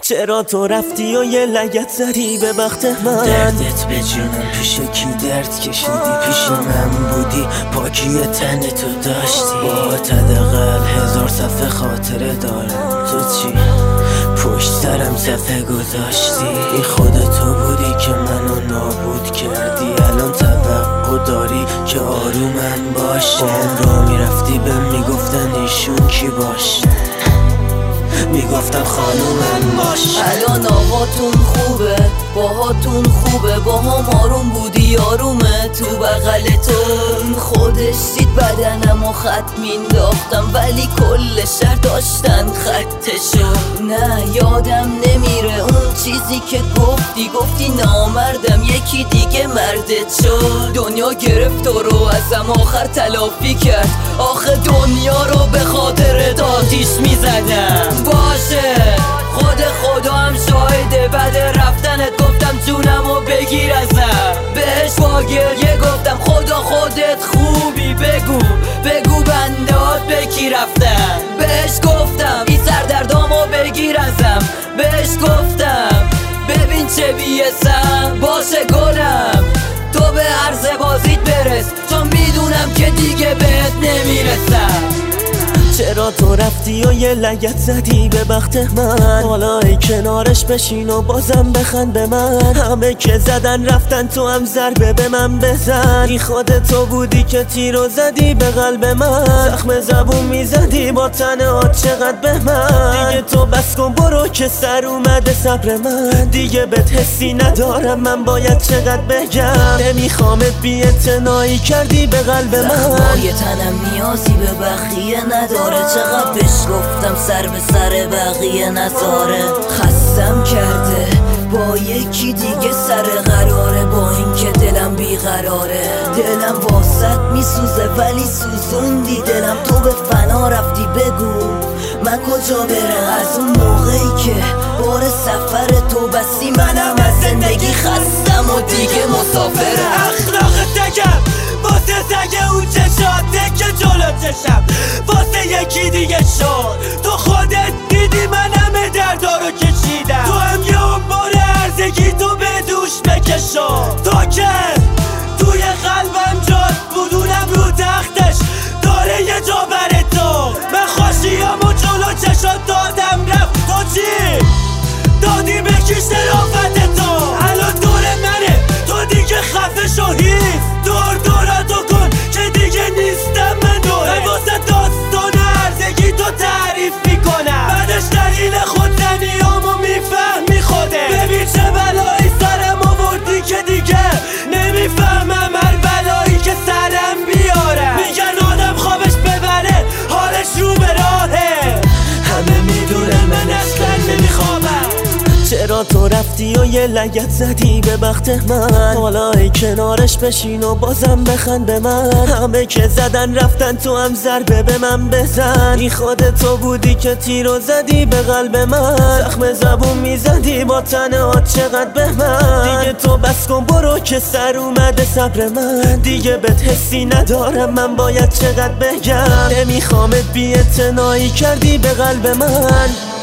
چرا تو رفتی و یه لگت زدی به بخت من؟ دردت به جونم پیش کی درد کشیدی؟ پیش من بودی پاکی تن تو داشتی. با حداقل 1000 صفحه خاطره دارم. تو چی؟ پشت سرم صفحه گذاشتی. این خود تو بودی که منو نابود کردی. الان توقع داری که آرومم باشه. رو میرفتی به میگفتن ایشون کی باشه؟ میگفتم خانومم باش. الان آقاتون خوبه، باهاتون خوبه، با هم آروم بودی آرومه تو بغلتون. خودش دید بدنم و خط مینداختم ولی کل شهر داشتن خطشو. نه یادم نمیره اون چیزی که گفتی نامردم یکی دیگه مردت شد. دنیا گرفت و رو ازم آخر تلافی کرد. آخه دنیا رو به خاطر آتیش میزدم. باشه خدا هم شاهده بعد رفتنت گفتم جونمو بگیر ازم. بهش با گریه گفتم خدا خودت خوبی، بگو بندات به کی رفتم. بهش گفتم این سردردامو بگیر ازم. بهش گفتم ببین چه بیسم. باشه گلم تو به عرض بازیت برس چون میدونم که دیگه بهت نمیرسم. چرا تو رفتی و یه لگت زدی به بخت من؟ حالا ای کنارش بشین و بازم بخند به من. همه که زدن رفتن تو هم ضربه به من بزن. این خود تو بودی که تیرو زدی به قلب من. زخم زبون میزدی با تنهات چقدر به من. دیگه تو بس کن برو که سر اومده صبر من. دیگه بهت حسی ندارم من باید چقدر بگم. نمیخوامت بی اعتنایی کردی به قلب من. زخمای تنم نیازی به بقیه نداره. چقدر بهش گفتم سر به سر بقیه نذاره. خستم کرده با یکی دیگه سر قراره. با اینکه دلم بیقراره. دلم واسط میسوزه ولی سوزوندی دلم. تو به فنا رفتی بگو من کجا برم؟ از اون موقعی که بار سفر تو بستی منم از زندگی خستم و دیگه مسافرم. اخلاق تگم واسه سگه اون چشاته که جلو چشم واسه یکی دیگه شد. تو خودت دیدی من همه دردا رو کشیدم. تو هم یه بار ارزگی تو به دوش بکشم. تو که توی قلبم جاد بودونم رو تختش داره یه جا بره تو. من خوشیامو جلو چشات دادم رفت. تو چی؟ دادی به کیش رافت تو. الان دور منه تو دیگه خفه شو هیف. دوراتو کن که دیگه نیستم من دوره. واسه داستان ارزگی تو تعریف میکنم. بعدش دلیل خودزنیامو میفهمی خوده. ببین چه بلایی سرم آوردی که دیگه نمیفهمم هر بلایی که سرم بیاره. میگن آدم خوابش ببره حالش رو به راهه. همه میدونن من اصلا نمیخوابم. چرا تو رفتی و یه لگت زدی به بخت من؟ حالا ای کنارش بشین و بازم بخند به من. همه که زدن رفتن تو هم ضربه به من بزن. این خود تو بودی که تیرو زدی به قلب من. زخم زبون میزدی با تنهات چقدر به من. دیگه تو بس کن برو که سر اومده صبر من. دیگه بهت حسی ندارم من باید چقدر بگم. نمیخوامت بی اعتنایی کردی به قلب من.